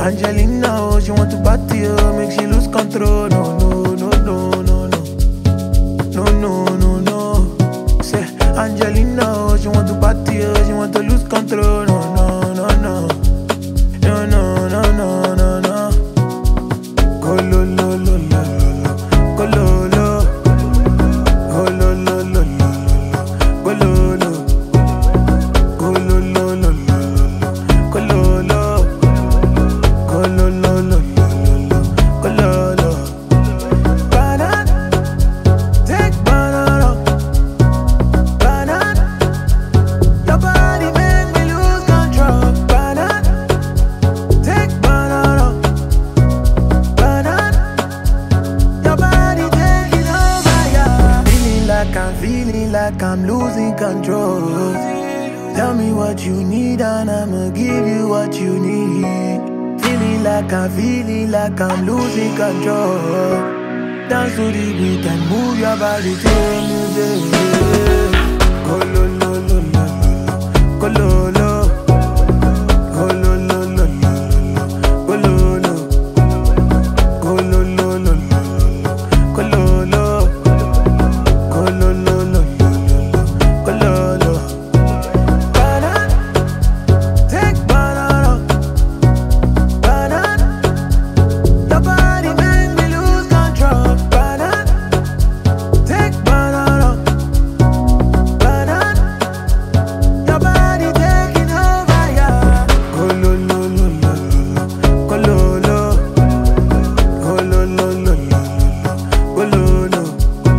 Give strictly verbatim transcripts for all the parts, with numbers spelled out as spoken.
Angelina, oh, she want to party, oh, make she lose control. No, no, no, no, no, no. No, no, no, no. Say, Angelina, oh, she want to party, oh, she want to lose control. No, no, no, no. No, no, no, no, no, no. Go lo, lo, lo, lo, lo. Go lo, lo. Go lo, lo, lo, lo, lo. Go lo, lo. Go lo, lo, lo, lo, lo. Go lo, lo. Go lo, lo, lo, lo, lo. Go lo, lo. Banana, take banana. Banana, your body make me lose control. Banana, take banana. Banana, your body taking over, yeah. Feeling like I'm feeling like I'm losing control. Tell me what you need and I'ma give you what you need. Feeling like I'm feeling like I'm losing control. Dance to the beat and move your body to the music. Go lo lo lo lo lo, go lo lo, go lo lo lo lo lo, go lo lo, go lo lo lo lo lo, go lo lo, go lo lo lo lo lo, go lo lo. Banana, take banana. Banana, your body make me lose control. Banana, take banana. Banana, your body taking over, yeah. Go lo lo lo lo lo, go lo lo, go lo lo lo lo lo, go lo lo,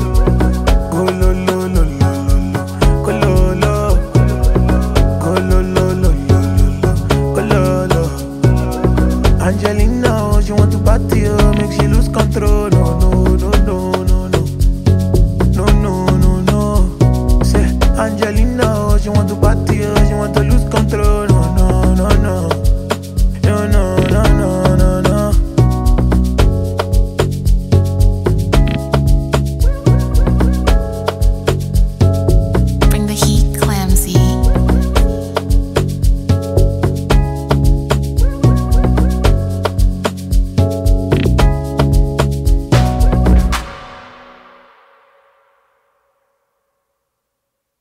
go lo lo lo lo lo, go lo lo, go lo lo lo lo lo, go lo lo. Angelina, oh, she want to party, oh, make she lose control. No, no, no, no, no, no. No, no, no, no. Say, Angelina, oh, she want to party, oh, she want to lose control.